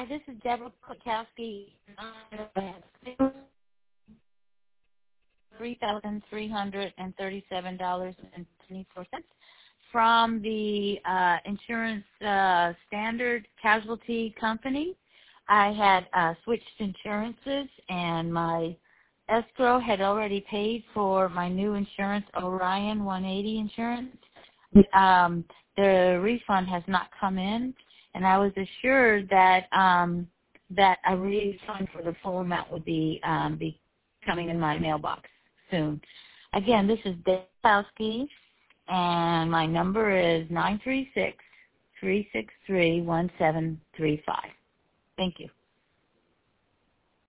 Hi, this is Deborah Kwiatkowski. $3,337.24 from the insurance standard casualty company. I had switched insurances, and my escrow had already paid for my new insurance, Orion 180 insurance. The refund has not come in, and I was assured that that a refund for the full amount would be coming in my mailbox soon. Again, this is Dave Kwiatkowski, and my number is 936-363-1735. Thank you.